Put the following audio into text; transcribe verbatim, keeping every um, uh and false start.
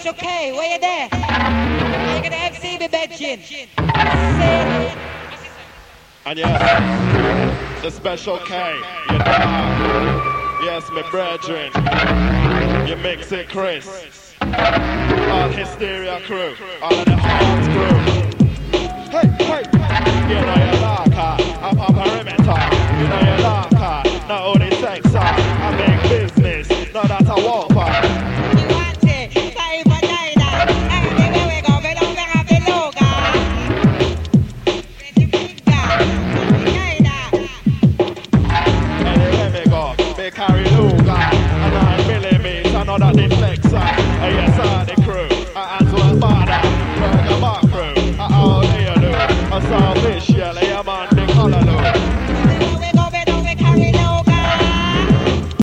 Special K, where you there? Are you gonna M C me benching? Say. And yes, the Special K, you know. Yes, my brethren, you mix it, Chris. All Hysteria crew, all of the Heart crew. Hey, hey, you know you like her, I'm a perimeter. You know you like her, not only sex, I make business, not that I walk.